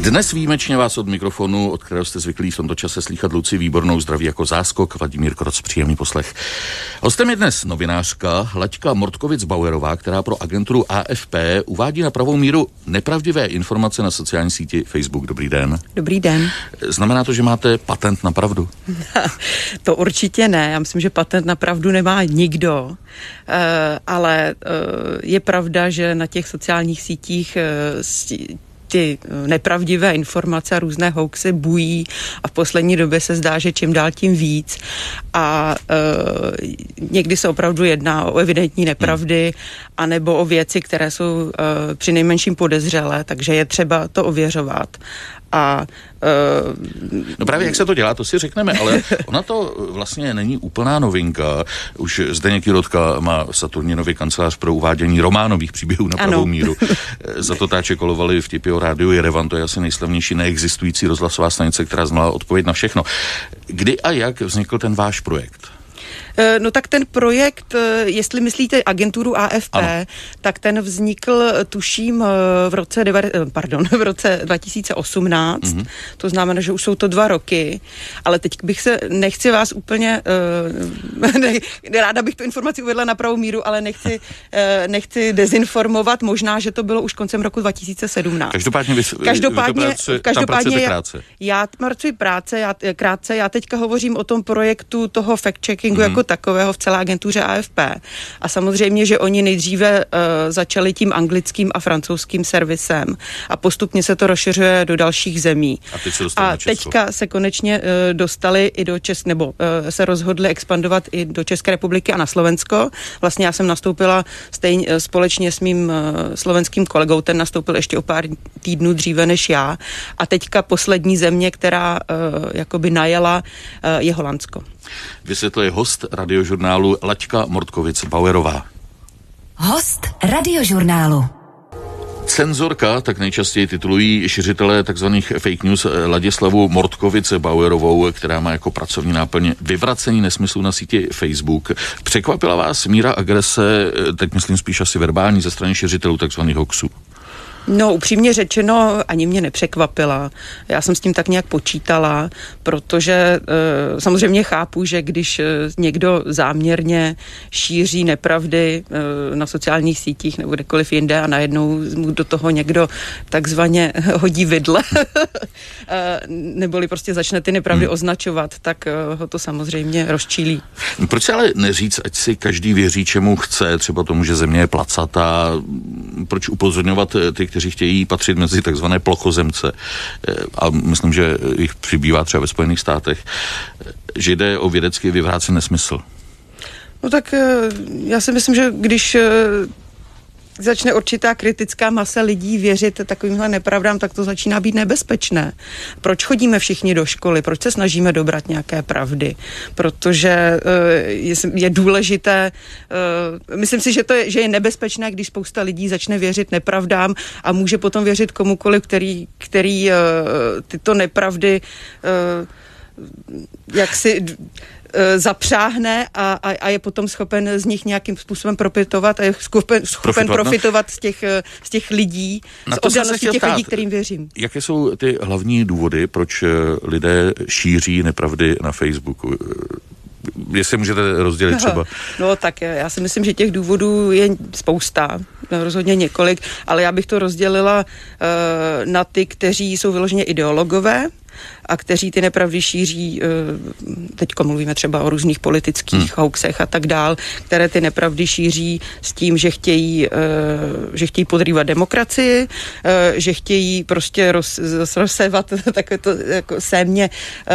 Dnes výjimečně vás od mikrofonu, od kterého jste zvyklí v tomto čase slýchat Lucii Výbornou, zdraví jako záskok, Vladimír Kroc, příjemný poslech. Hostem je dnes novinářka Laďka Mordkovic-Bauerová, která pro agenturu AFP uvádí na pravou míru nepravdivé informace na sociální síti Facebook. Dobrý den. Dobrý den. Znamená to, že máte patent na pravdu? To určitě ne. Já myslím, že patent na pravdu nemá nikdo. Ale je pravda, že na těch sociálních sítích ty nepravdivé informace a různé hoaxy bují a v poslední době se zdá, že čím dál tím víc a někdy se opravdu jedná o evidentní nepravdy anebo o věci, které jsou přinejmenším podezřelé, takže je třeba to ověřovat. No právě jak se to dělá, to si řekneme, ale ona to vlastně není úplná novinka. Už Zdeněk Jirotka má Saturninově kancelář pro uvádění románových příběhů na pravou míru. Za to táče kolovali vtipy o rádiu Jerevan, to je asi nejslavnější neexistující rozhlasová stanice, která znala odpověď na všechno. Kdy a jak vznikl ten váš projekt? No tak ten projekt, jestli myslíte agenturu AFP, ano, tak ten vznikl, tuším, v roce 2018, to znamená, že už jsou to 2 roky, ale teď nechci vás úplně, ráda bych tu informaci uvedla na pravou míru, ale nechci dezinformovat, možná, že to bylo už koncem roku 2017. Každopádně já pracuji krátce, já teďka hovořím o tom projektu toho fact-checkingu jako takového v celé agentuře AFP. A samozřejmě, že oni nejdříve začali tím anglickým a francouzským servisem a postupně se to rozšiřuje do dalších zemí. A teďka se konečně dostali i do se rozhodli expandovat i do České republiky a na Slovensko. Vlastně já jsem nastoupila společně s mým slovenským kolegou, ten nastoupil ještě o pár týdnů dříve než já. A teďka poslední země, která jakoby najela, je Holandsko. Vysvětluje host radiožurnálu Laďka Mordkovic-Bauerová. Host radiožurnálu. Cenzorka, tak nejčastěji titulují šiřitelé takzvaných fake news Ladislavu Mordkovic-Bauerovou, která má jako pracovní náplň vyvracení nesmyslů na síti Facebook. Překvapila vás míra agrese, teď myslím spíš asi verbální, ze strany šiřitelů takzvaných hoaxů? No, upřímně řečeno, ani mě nepřekvapila. Já jsem s tím tak nějak počítala, protože samozřejmě chápu, že když někdo záměrně šíří nepravdy na sociálních sítích nebo kdekoliv jinde a najednou mu do toho někdo takzvaně hodí vidle, neboli prostě začne ty nepravdy označovat, tak ho to samozřejmě rozčílí. Proč se ale neříct, ať si každý věří, čemu chce, třeba tomu, že země je placatá, proč upozorňovat ty, kteří chtějí patřit mezi takzvané plochozemce, a myslím, že jich přibývá třeba ve Spojených státech, že jde o vědecky vyvrácený nesmysl? No tak já si myslím, že když začne určitá kritická masa lidí věřit takovýmhle nepravdám, tak to začíná být nebezpečné. Proč chodíme všichni do školy? Proč se snažíme dobrat nějaké pravdy? Protože je důležité, myslím si, že je nebezpečné, když spousta lidí začne věřit nepravdám a může potom věřit komukoliv, který tyto nepravdy jaksi zapřáhne a je potom schopen z nich nějakým způsobem profitovat a je schopen profitovat z těch lidí, z oddanosti těch lidí, kterým věřím. Jaké jsou ty hlavní důvody, proč lidé šíří nepravdy na Facebooku? Jestli můžete rozdělit třeba. No tak já si myslím, že těch důvodů je spousta, rozhodně několik, ale já bych to rozdělila na ty, kteří jsou vyloženě ideologové a kteří ty nepravdy šíří, teďko mluvíme třeba o různých politických hoaxech a tak dál, které ty nepravdy šíří s tím, že chtějí podrývat demokracii, že chtějí prostě rozsévat takové to jako sémě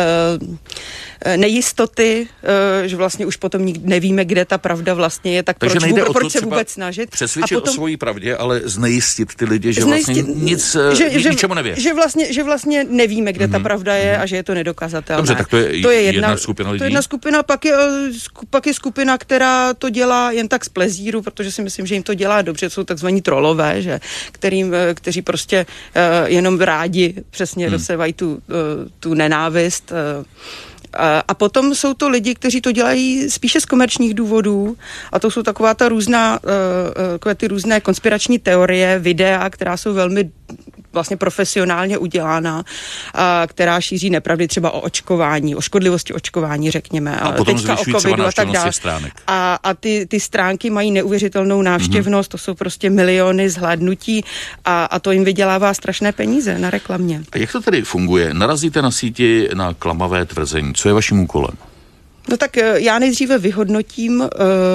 nejistoty, že vlastně už potom nevíme, kde ta pravda vlastně je, tak proč se vůbec snažit? Přesvědčit o svojí pravdě, ale znejistit ty lidi, že vlastně ničemu nevěří. Že vlastně nevíme, kde ta pravda je a že je to nedokazatelné. Dobře, tak to je jedna skupina lidí. To je jedna skupina, pak je skupina, která to dělá jen tak z plezíru, protože si myslím, že jim to dělá dobře, jsou takzvaní trolové, že, kteří prostě jenom rádi přesně dosevají tu nenávist. A potom jsou to lidi, kteří to dělají spíše z komerčních důvodů a to jsou takové ty různé konspirační teorie, videa, která jsou velmi vlastně profesionálně udělána, která šíří nepravdy třeba o očkování, o škodlivosti očkování, řekněme. A potom zvyšují třeba návštěvnost těch stránek. A ty stránky mají neuvěřitelnou návštěvnost, to jsou prostě miliony zhlédnutí a to jim vydělává strašné peníze na reklamě. A jak to tedy funguje? Narazíte na síti na klamavé tvrzení. Co je vaším úkolem? No tak já nejdříve vyhodnotím,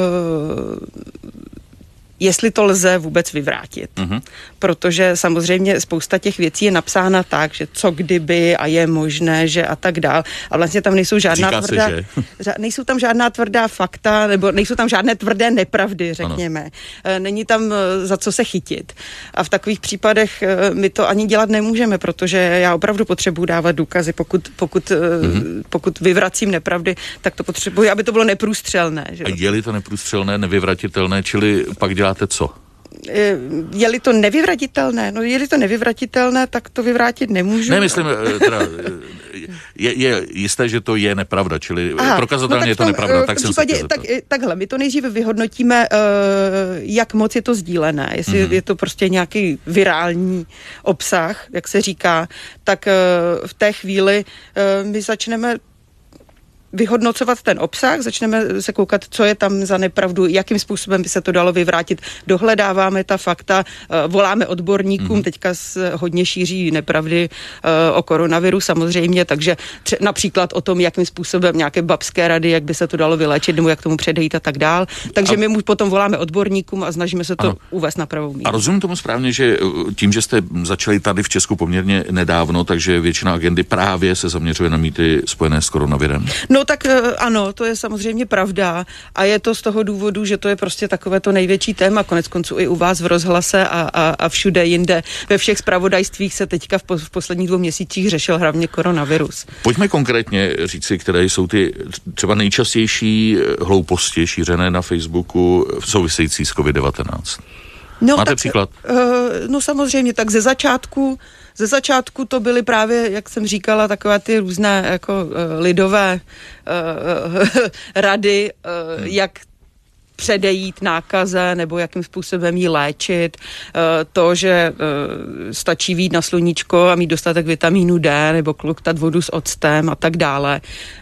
jestli to lze vůbec vyvrátit. Protože samozřejmě spousta těch věcí je napsána tak, že co kdyby a je možné, že a tak dál. A vlastně tam nejsou žádná nejsou tam žádná tvrdá fakta, nebo nejsou tam žádné tvrdé nepravdy, řekněme. Ano. Není tam za co se chytit. A v takových případech my to ani dělat nemůžeme, protože já opravdu potřebuji dávat důkazy. Pokud vyvracím nepravdy, tak to potřebuji, aby to bylo neprůstřelné. Že? A je-li to neprůstřelné, nevyvratitelné, čili pak děláte co? Je-li to nevyvratitelné? No je-li to nevyvratitelné, tak to vyvrátit nemůžu. Ne, myslím, teda, je jisté, že to je nepravda, čili prokazatelně je to nepravda. Tak jsem případě, takhle, my to nejdříve vyhodnotíme, jak moc je to sdílené. Jestli je to prostě nějaký virální obsah, jak se říká, tak v té chvíli my začneme vyhodnocovat ten obsah, začneme se koukat, co je tam za nepravdu, jakým způsobem by se to dalo vyvrátit. Dohledáváme ta fakta, voláme odborníkům, teďka hodně šíří nepravdy o koronaviru samozřejmě, takže například o tom, jakým způsobem nějaké babské rady, jak by se to dalo vyléčit, nebo jak tomu předejít a tak dál. Takže my mu potom voláme odborníkům a snažíme se to uvést na pravou míru. A rozumím tomu správně, že tím, že jste začali tady v Česku poměrně nedávno, takže většina agendy právě se zaměřuje na mýty spojené s koronavirem. No tak ano, to je samozřejmě pravda a je to z toho důvodu, že to je prostě takové to největší téma, konec konců i u vás v rozhlase a všude jinde. Ve všech zpravodajstvích se teďka v posledních 2 měsících řešil hlavně koronavirus. Pojďme konkrétně říci, které jsou ty třeba nejčastější hlouposti šířené na Facebooku související s COVID-19. No, máte příklad? No samozřejmě, tak ze začátku to byly právě, jak jsem říkala, takové ty různé jako lidové rady, jak předejít nákaze nebo jakým způsobem ji léčit. To, že stačí vyjít na sluníčko a mít dostatek vitamínu D nebo kluktat vodu s octem a tak dále.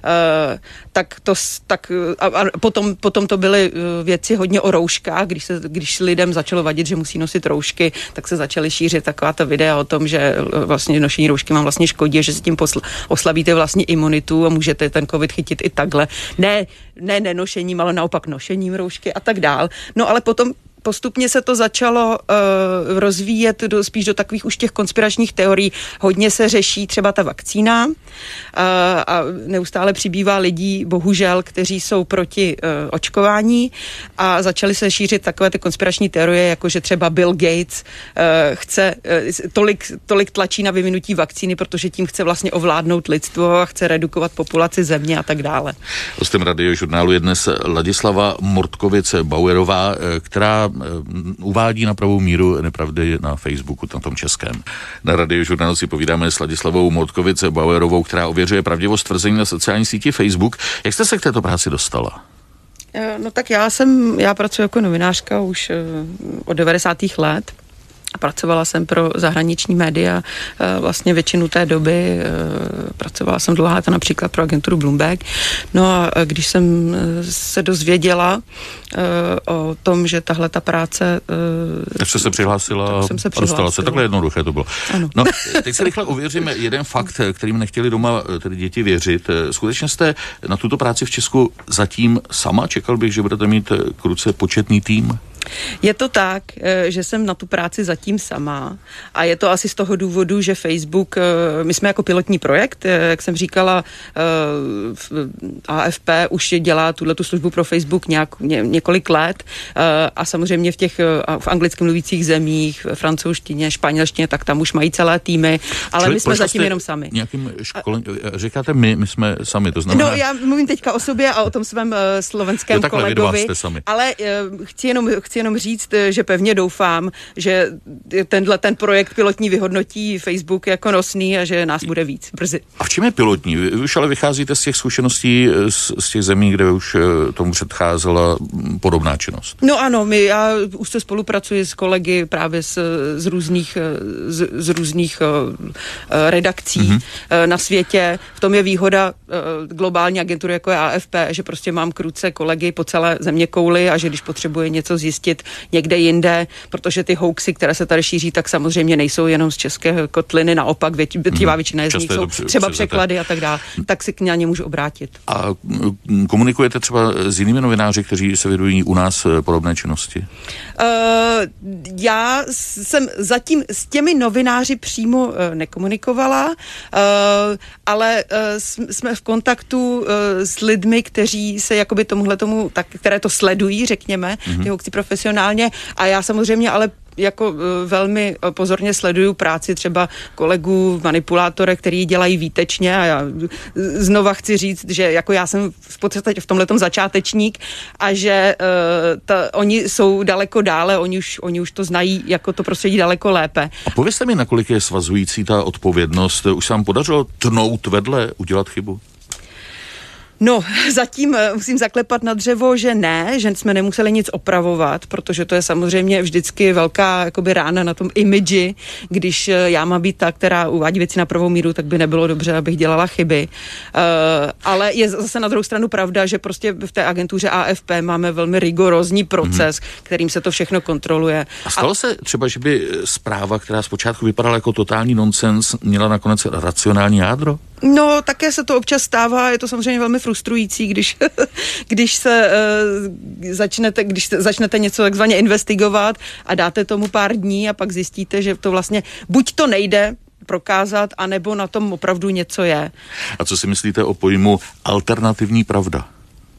Potom to byly věci hodně o rouškách, když lidem začalo vadit, že musí nosit roušky, tak se začaly šířit taková ta videa o tom, že vlastně nošení roušky vám vlastně škodí, že s tím oslabíte vlastně imunitu a můžete ten covid chytit i takhle. Ne nenošením, ale naopak nošením roušky a tak dál. No ale potom postupně se to začalo rozvíjet spíš do takových už těch konspiračních teorií. Hodně se řeší třeba ta vakcína a neustále přibývá lidí, bohužel, kteří jsou proti očkování a začaly se šířit takové ty konspirační teorie, jako že třeba Bill Gates chce tolik tlačí na vyvinutí vakcíny, protože tím chce vlastně ovládnout lidstvo a chce redukovat populaci země a tak dále. Hostem Radiožurnálu je dnes Ladislava Mortkovice-Bauerová, která uvádí na pravou míru nepravdy na Facebooku, na tom českém. Na Radiožurnálu si povídáme s Ladislavou Mortkovice-Bauerovou, která ověřuje pravdivost tvrzení na sociální síti Facebook. Jak jste se k této práci dostala? No tak já pracuji jako novinářka už od 90. let. Pracovala jsem pro zahraniční média vlastně většinu té doby. Pracovala jsem dlouhá léta například pro agenturu Bloomberg. No a když jsem se dozvěděla o tom, že tahle ta práce... Tak jste se přihlásila a dostala se. Takhle jednoduché to bylo. Ano. No, teď se rychle ověříme jeden fakt, kterým nechtěli doma tedy děti věřit. Skutečně jste na tuto práci v Česku zatím sama? Čekal bych, že budete mít k ruce početný tým? Je to tak, že jsem na tu práci zatím sama a je to asi z toho důvodu, že Facebook, my jsme jako pilotní projekt, jak jsem říkala, AFP už dělá tuhletu službu pro Facebook několik let a samozřejmě v anglicky mluvících zemích, francouzštině, španělštině, tak tam už mají celé týmy, ale my jsme zatím jenom sami. Nějakým říkáte my jsme sami, to znamená... No já mluvím teďka o sobě a o tom svém slovenském kolegovi, jste sami. ale chci chci jenom říct, že pevně doufám, že ten projekt pilotní vyhodnotí Facebook jako nosný a že nás bude víc brzy. A v čem je pilotní? Vy už ale vycházíte z těch zkušeností z těch zemí, kde už tomu předcházela podobná činnost. No ano, já už se spolupracuji s kolegy právě z různých redakcí na světě. V tom je výhoda globální agentury, jako je AFP, že prostě mám k ruce kolegy po celé zeměkouli a že když potřebuje něco zjistit někde jinde, protože ty hoaxy, které se tady šíří, tak samozřejmě nejsou jenom z české kotliny, naopak většina z nich jsou třeba překlady a tak dále, tak si k ně můžu obrátit. A komunikujete třeba s jinými novináři, kteří se věnují u nás podobné činnosti? Já jsem zatím s těmi novináři přímo nekomunikovala, ale jsme v kontaktu s lidmi, kteří se jakoby které to sledují, řekněme, ty hoaxy profesionálně, a já samozřejmě ale jako velmi pozorně sleduju práci třeba kolegů manipulátorů, který dělají výtečně, a já znova chci říct, že jako já jsem v podstatě v tomhletom začátečník a že oni jsou daleko dále, oni už to znají jako to prostředí daleko lépe. A povězte mi, nakolik je svazující ta odpovědnost? Už se vám podařilo tnout vedle, udělat chybu? No, zatím musím zaklepat na dřevo, že ne, že jsme nemuseli nic opravovat, protože to je samozřejmě vždycky velká jakoby rána na tom imidži, když já mám být ta, která uvádí věci na pravou míru, tak by nebylo dobře, abych dělala chyby. Ale je zase na druhou stranu pravda, že prostě v té agentuře AFP máme velmi rigorózní proces, kterým se to všechno kontroluje. A stalo se třeba, že by zpráva, která zpočátku vypadala jako totální nonsens, měla nakonec racionální jádro? No, také se to občas stává, je to samozřejmě velmi frustrující, když začnete něco takzvaně investigovat a dáte tomu pár dní a pak zjistíte, že to vlastně buď to nejde prokázat, anebo na tom opravdu něco je. A co si myslíte o pojmu alternativní pravda?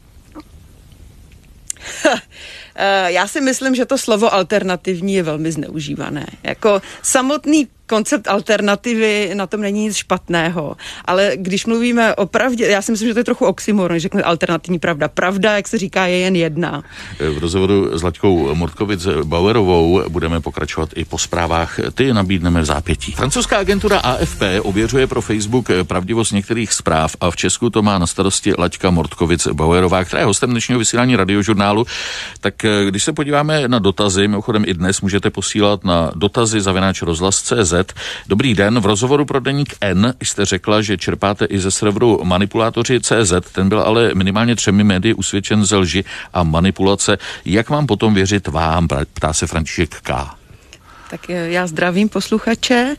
Já si myslím, že to slovo alternativní je velmi zneužívané. Jako samotný koncept alternativy, na tom není nic špatného, ale když mluvíme o pravdě, já si myslím, že to je trochu oxymoron, když řekne alternativní pravda. Pravda, jak se říká, je jen jedna. V rozhovoru s Laďkou Mordkovic-Bauerovou budeme pokračovat i po zprávách. Ty nabídneme v zápětí. Francouzská agentura AFP ověřuje pro Facebook pravdivost některých zpráv a v Česku to má na starosti Laďka Mordkovic-Bauerová, která je hostem dnešního vysílání Radiožurnálu. Tak když se podíváme na dotazy, mimochodem i dnes můžete posílat na dotazy@rozhlas.cz. Dobrý den, v rozhovoru pro deník N jste řekla, že čerpáte i ze serveru manipulátoři.cz, ten byl ale minimálně 3 médii usvědčen ze lži a manipulace. Jak mám potom věřit vám, ptá se František K. Tak já zdravím posluchače.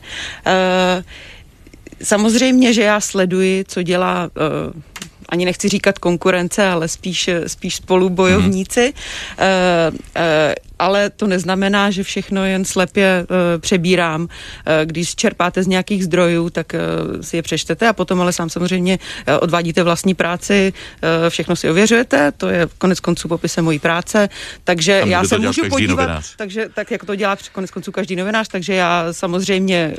Samozřejmě, že já sleduji, co dělá ani nechci říkat konkurence, ale spíš spolubojovníci. Ale to neznamená, že všechno jen slepě přebírám. Když čerpáte z nějakých zdrojů, tak si je přečtete a potom ale sám samozřejmě odvádíte vlastní práci, všechno si ověřujete, to je konec konců popisem mojí práce, takže já se můžu podívat, takže tak jak to dělá konec konců každý novinář, takže já samozřejmě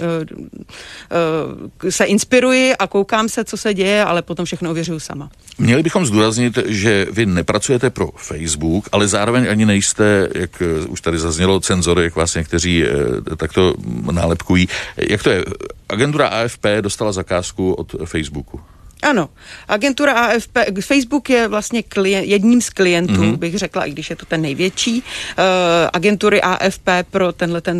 se inspiruji a koukám se, co se děje, ale potom všechno ověřuju sama. Měli bychom zdůraznit, že vy nepracujete pro Facebook, ale zároveň ani nejste, jak už tady zaznělo, cenzory, jak vás někteří takto nálepkují. Jak to je? Agentura AFP dostala zakázku od Facebooku. Ano, agentura AFP, Facebook je vlastně jedním z klientů, bych řekla, i když je to ten největší, agentury AFP pro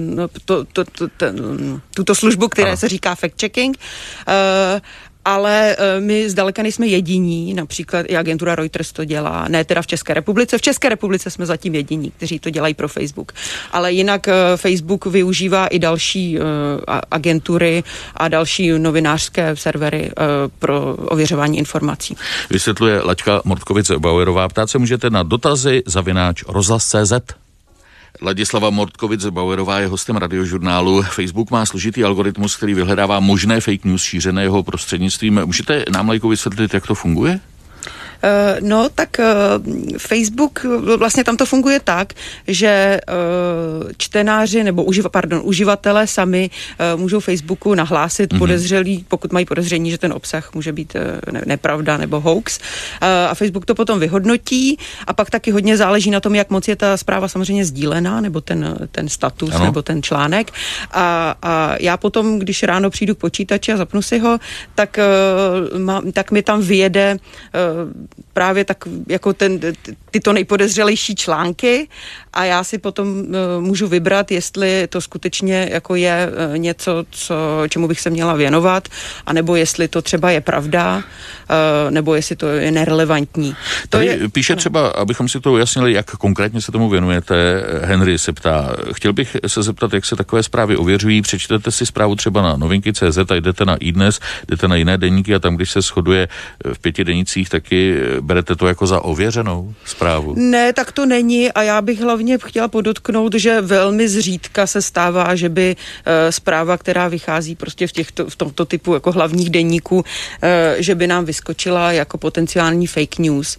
tuto službu, která se říká fact-checking. Ale my zdaleka nejsme jediní, například i agentura Reuters to dělá, ne teda v České republice. V České republice jsme zatím jediní, kteří to dělají pro Facebook. Ale jinak Facebook využívá i další agentury a další novinářské servery pro ověřování informací. Vysvětluje Laďka Mordkovic-Bauerová. Ptát se můžete na dotazy@rozhlas.cz. Ladislava Mordkovic-Bauerová je hostem Radiožurnálu. Facebook má složitý algoritmus, který vyhledává možné fake news šířené jeho prostřednictvím. Můžete nám, lajkou, vysvětlit, jak to funguje? No, tak Facebook, vlastně tam to funguje tak, že čtenáři nebo uživatelé sami můžou Facebooku nahlásit podezřelý, pokud mají podezření, že ten obsah může být nepravda nebo hoax. A Facebook to potom vyhodnotí a pak taky hodně záleží na tom, jak moc je ta zpráva samozřejmě sdílená, nebo ten status, ano, nebo ten článek. A já potom, když ráno přijdu k počítači a zapnu si ho, tak mi tam vyjede právě tak jako tyto nejpodezřelejší články a já si potom můžu vybrat, jestli to skutečně jako je něco, čemu bych se měla věnovat, anebo jestli to třeba je pravda, nebo jestli to je nerelevantní. Tady píše třeba, abychom si to ujasnili, jak konkrétně se tomu věnujete, Henry se ptá, chtěl bych se zeptat, jak se takové zprávy ověřují, přečtete si zprávu třeba na novinky.cz a jdete na iDnes, jdete na jiné deníky a tam, když se shoduje v 5 denících, taky berete to jako za ověřenou zprávu? Ne, tak to není a já bych hlavně chtěla podotknout, že velmi zřídka se stává, že by zpráva, která vychází prostě v tomto typu jako hlavních deníků, že by nám vyskočila jako potenciální fake news.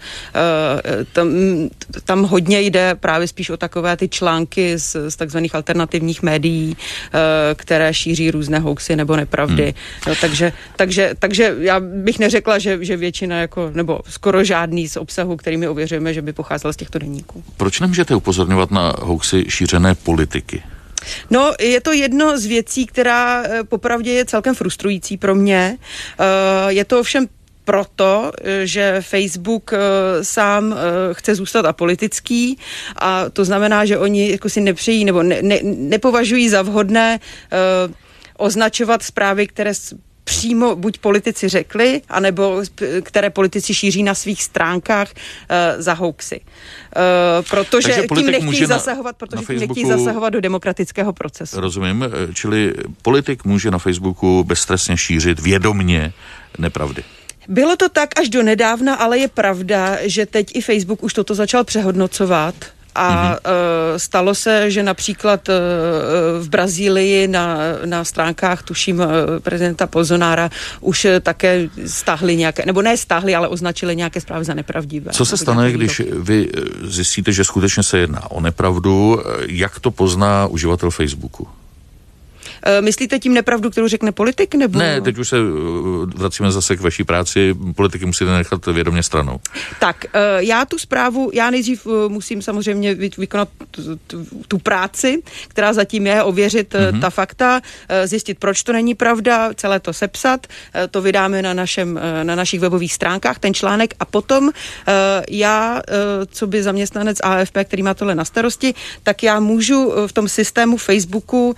Tam hodně jde právě spíš o takové ty články z takzvaných alternativních médií, které šíří různé hoaxy nebo nepravdy. No, takže já bych neřekla, že většina jako, nebo skoro žádný z obsahu, kterými ověřujeme, že by pocházel z těchto deníků. Proč nemůžete upozorňovat na hoaxy šířené politiky? No, je to jedno z věcí, která popravdě je celkem frustrující pro mě. Je to ovšem proto, že Facebook sám chce zůstat apolitický a to znamená, že oni jako si nepřejí nebo nepovažují za vhodné označovat zprávy, které přímo buď politici řekli, anebo které politici šíří na svých stránkách za hoaxy. Protože tím nechtějí zasahovat, do demokratického procesu. Rozumím, čili politik může na Facebooku beztrestně šířit vědomně nepravdy. Bylo to tak až do nedávna, ale je pravda, že teď i Facebook už toto začal přehodnocovat. A stalo se, že například v Brazílii na stránkách, tuším, prezidenta Bolsonára už také stáhli nějaké, nebo ne stáhli, ale označili nějaké zprávy za nepravdivé. Co se stane, když vy zjistíte, že skutečně se jedná o nepravdu? Jak to pozná uživatel Facebooku? Myslíte tím nepravdu, kterou řekne politik? Nebo? Ne, teď už se vracíme zase k vaší práci. Politiky musíte nechat vědomě stranou. Tak, já nejdřív musím samozřejmě vykonat tu práci, která zatím je, ověřit ta fakta, zjistit, proč to není pravda, celé to sepsat, to vydáme na našich webových stránkách, ten článek a potom já, co by zaměstnanec AFP, který má tohle na starosti, tak já můžu v tom systému Facebooku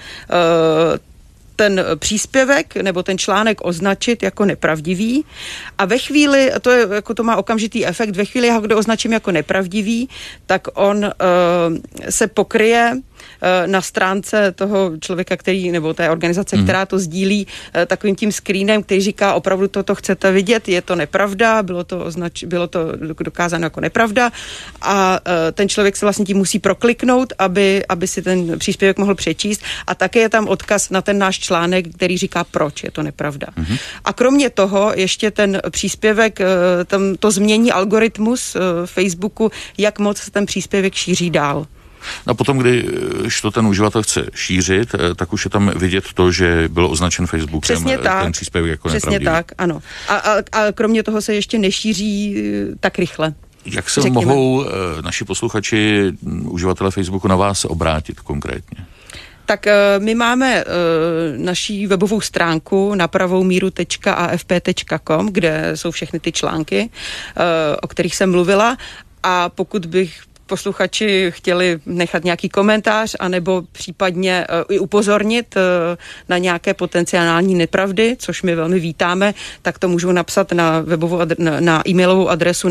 ten příspěvek nebo ten článek označit jako nepravdivý a ve chvíli, to má okamžitý efekt, ve chvíli, jak ho označím jako nepravdivý, tak on se pokryje na stránce toho člověka, nebo té organizace, která to sdílí, takovým tím screenem, který říká, opravdu toto chcete vidět, je to nepravda, bylo to dokázáno jako nepravda a ten člověk se vlastně tím musí prokliknout, aby si ten příspěvek mohl přečíst a také je tam odkaz na ten náš článek, který říká, proč je to nepravda. A kromě toho ještě ten příspěvek, tam to změní algoritmus Facebooku, jak moc ten příspěvek šíří dál. A potom, když to ten uživatel chce šířit, tak už je tam vidět to, že byl označen Facebookem ten příspěvek jako nepravdivý. Přesně tak, ano. A kromě toho se ještě nešíří tak rychle. Jak se mohou naši posluchači, uživatelé Facebooku na vás obrátit konkrétně? Tak my máme naší webovou stránku napravoumíru.afp.com, kde jsou všechny ty články, o kterých jsem mluvila a pokud bych posluchači chtěli nechat nějaký komentář anebo případně i upozornit na nějaké potenciální nepravdy, což my velmi vítáme, tak to můžou napsat na e-mailovou adresu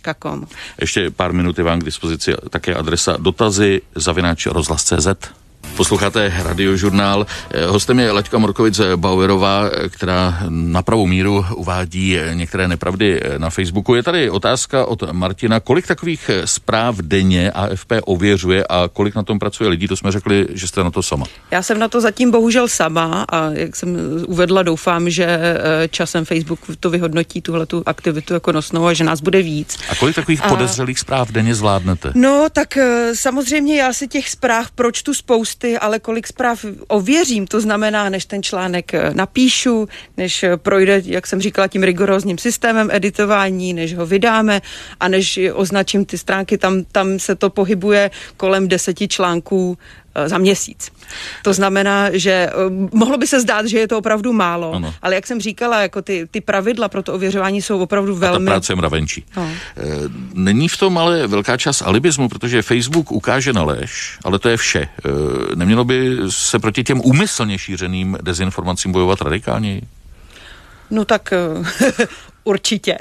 napravoumíru@afp.com. Ještě pár minut je vám k dispozici také adresa dotazy @rozhlas.cz. Posloucháte Radiožurnál. Hostem je Laďka Morkovic-Bauerová, která na pravou míru uvádí některé nepravdy na Facebooku. Je tady otázka od Martina, kolik takových zpráv denně AFP ověřuje a kolik na tom pracuje lidí? To jsme řekli, že jste na to sama. Já jsem na to zatím bohužel sama a jak jsem uvedla, doufám, že časem Facebook to vyhodnotí tuhletu aktivitu jako nosnou a že nás bude víc. A kolik takových podezřelých zpráv denně zvládnete? No, tak samozřejmě já si těch zpráv pročtu spousty, ale kolik zpráv ověřím, to znamená, než ten článek napíšu, než projde, jak jsem říkala, tím rigorózním systémem editování, než ho vydáme a než označím ty stránky, tam se to pohybuje kolem 10 článků za měsíc. To znamená, že mohlo by se zdát, že je to opravdu málo, ano. Ale jak jsem říkala, jako ty pravidla pro to ověřování jsou opravdu velmi... A ta práce je mravenčí. No. Není v tom ale velká část alibismu, protože Facebook ukáže na lež, ale to je vše. Nemělo by se proti těm úmyslně šířeným dezinformacím bojovat radikálněji? No tak... Určitě.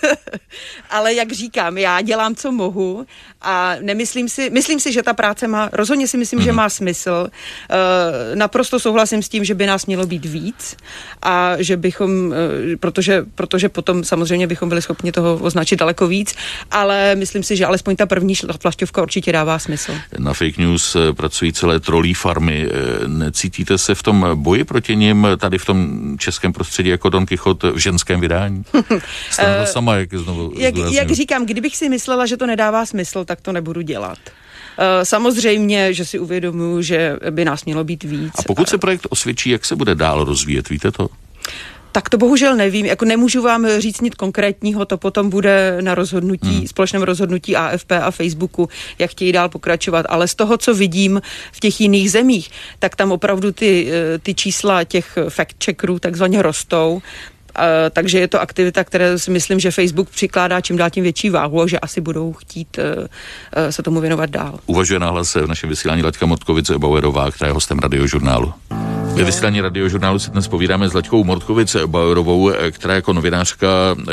Ale jak říkám, já dělám, co mohu a myslím si, že ta práce rozhodně si myslím, že má smysl. Naprosto souhlasím s tím, že by nás mělo být víc a že bychom, protože potom samozřejmě bychom byli schopni toho označit daleko víc, ale myslím si, že alespoň ta první flašťovka určitě dává smysl. Na fake news pracují celé trolí farmy. Necítíte se v tom boji proti nim tady v tom českém prostředí jako Don Kichot v ženském vydání? Sama, jak říkám, kdybych si myslela, že to nedává smysl, tak to nebudu dělat. Samozřejmě, že si uvědomuji, že by nás mělo být víc. A pokud se projekt osvědčí, jak se bude dál rozvíjet, víte to? Tak to bohužel nevím, jako nemůžu vám říct nic konkrétního, to potom bude na společném rozhodnutí AFP a Facebooku, jak chtějí dál pokračovat, ale z toho, co vidím v těch jiných zemích, tak tam opravdu ty čísla těch fact-checkerů takzvaně rostou. Takže je to aktivita, které si myslím, že Facebook přikládá čím dál tím větší váhu, že asi budou chtít se tomu věnovat dál. Uvažuje náhle v našem vysílání Laďka Morkovic-Bauerová, která je hostem Radiožurnálu. Ve vysílání Radiožurnálu si dnes povídáme s Laďkou Morkovic-Bauerovou, která jako novinářka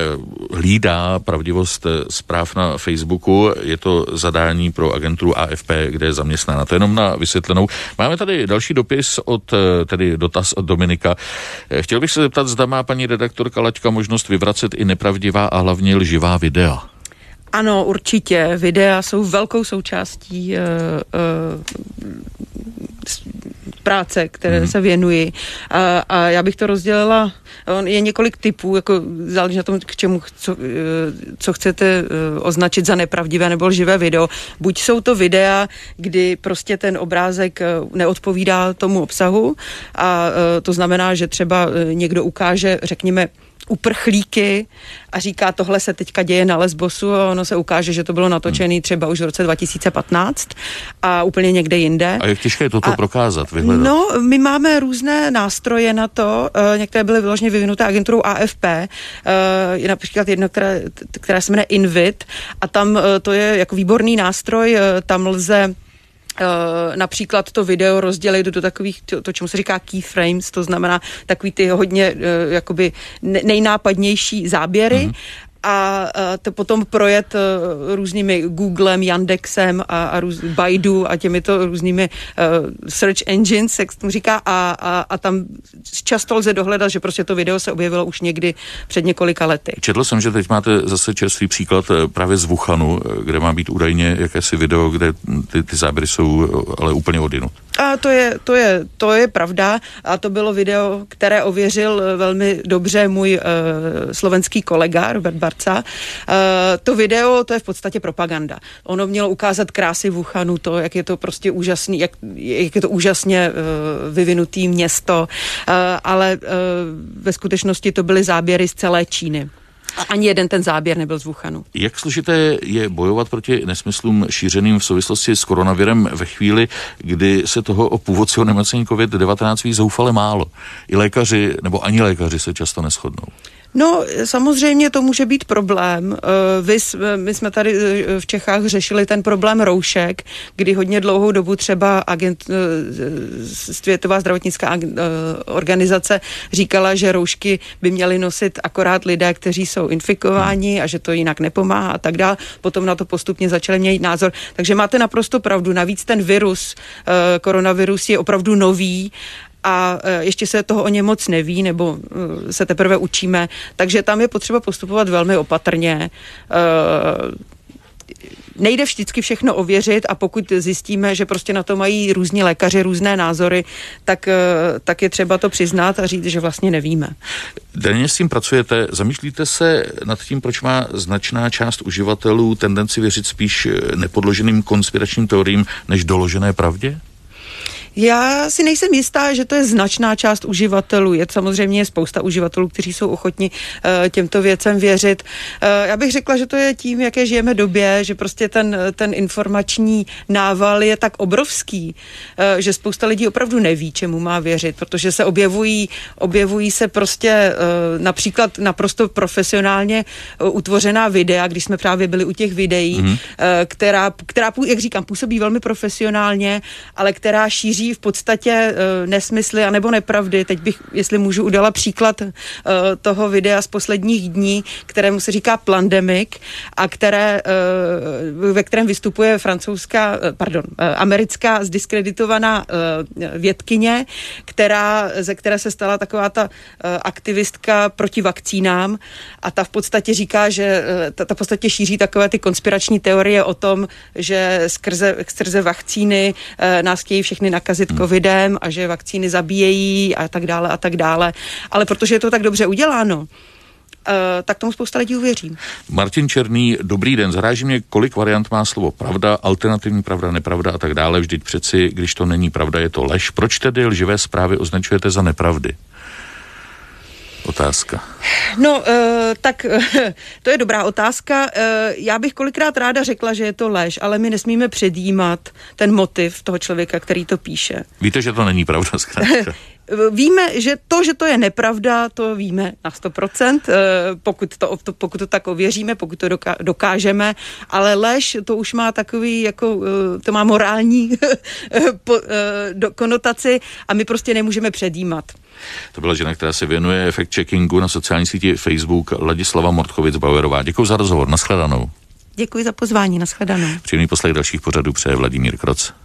hlídá pravdivost zpráv na Facebooku. Je to zadání pro agenturu AFP, kde je zaměstnána. To jenom na vysvětlenou. Máme tady další dopis dotaz od Dominika. Chtěl bych se zeptat, zda má paní redaktorka Laďka možnost vyvracet i nepravdivá a hlavně lživá videa. Ano, určitě. Videa jsou velkou součástí práce, které se věnuji. A já bych to rozdělila, je několik typů, jako záleží na tom, k čemu, co chcete označit za nepravdivé nebo lživé video. Buď jsou to videa, kdy prostě ten obrázek neodpovídá tomu obsahu a to znamená, že třeba někdo ukáže, řekněme, uprchlíky a říká, tohle se teďka děje na Lesbosu a ono se ukáže, že to bylo natočené třeba už v roce 2015 a úplně někde jinde. A jak těžké je toto prokázat, vyhledat? No, my máme různé nástroje na to, některé byly vyloženě vyvinuté agenturou AFP, je například jedno, které se jmenuje Invit a tam to je jako výborný nástroj, tam lze například to video rozdělit do takových, to čemu se říká keyframes, to znamená takový ty hodně jakoby nejnápadnější záběry. A to potom projet různými Googlem, Yandexem a Baidu a těmito různými search engines, jak se tomu říká, a tam často lze dohledat, že prostě to video se objevilo už někdy před několika lety. Četl jsem, že teď máte zase čerstvý příklad právě z Wuhanu, kde má být údajně jakési video, kde ty záběry jsou ale úplně odinut. A to je pravda a to bylo video, které ověřil velmi dobře můj slovenský kolega Robert Barca. To video, to je v podstatě propaganda. Ono mělo ukázat krásy Wuhanu, to, jak je to prostě úžasný, jak je to úžasně vyvinutý město, ale ve skutečnosti to byly záběry z celé Číny. A ani jeden ten záběr nebyl z Wuhanu. Jak složité je bojovat proti nesmyslům šířeným v souvislosti s koronavirem ve chvíli, kdy se toho o původci onemocnění COVID-19 ví zoufale málo? I lékaři, nebo ani lékaři se často neshodnou. No, samozřejmě to může být problém. My jsme tady v Čechách řešili ten problém roušek, kdy hodně dlouhou dobu třeba Světová zdravotnická organizace říkala, že roušky by měly nosit akorát lidé, kteří jsou infikováni a že to jinak nepomáhá a tak dále. Potom na to postupně začali měnit názor. Takže máte naprosto pravdu. Navíc ten virus, koronavirus je opravdu nový a ještě se toho o něm moc neví, nebo se teprve učíme, takže tam je potřeba postupovat velmi opatrně. Nejde vždycky všechno ověřit a pokud zjistíme, že prostě na to mají různí lékaři různé názory, tak je třeba to přiznat a říct, že vlastně nevíme. Denně s tím pracujete, zamýšlíte se nad tím, proč má značná část uživatelů tendenci věřit spíš nepodloženým konspiračním teoriím než doložené pravdě? Já si nejsem jistá, že to je značná část uživatelů. Je samozřejmě spousta uživatelů, kteří jsou ochotni těmto věcem věřit. Já bych řekla, že to je tím, jaké žijeme době, že prostě ten informační nával je tak obrovský, že spousta lidí opravdu neví, čemu má věřit, protože se objevují se prostě například naprosto profesionálně utvořená videa, když jsme právě byli u těch videí, která, jak říkám, působí velmi profesionálně, ale která šíří v podstatě nesmysly anebo nepravdy. Teď bych, jestli můžu, udala příklad toho videa z posledních dní, kterému se říká Plandemic a ve kterém vystupuje americká zdiskreditovaná vědkyně, ze které se stala taková ta aktivistka proti vakcínám a ta v podstatě říká, že ta v podstatě šíří takové ty konspirační teorie o tom, že skrze vakcíny nás chtějí všechny nakazit covidem a že vakcíny zabíjejí a tak dále. Ale protože je to tak dobře uděláno, tak tomu spousta lidí uvěří. Martin Černý, dobrý den. Zaráží mě, kolik variant má slovo pravda, alternativní pravda, nepravda a tak dále. Vždyť přeci, když to není pravda, je to lež. Proč tedy lživé zprávy označujete za nepravdy? Otázka. No, tak to je dobrá otázka. Já bych kolikrát ráda řekla, že je to lež, ale my nesmíme předjímat ten motiv toho člověka, který to píše. Víte, že to není pravda, zkrátka. Víme, že to je nepravda, to víme na 100%, pokud to tak ověříme, pokud to dokážeme, ale lež, to už má takový, jako, to má morální konotaci a my prostě nemůžeme předjímat. To byla žena, která se věnuje fact-checkingu na sociální síti Facebook, Ladislava Mordkovic-Bauerová. Děkuji za rozhovor, nashledanou. Děkuji za pozvání, nashledanou. Příjemný poslech dalších pořadů přeje Vladimír Kroc.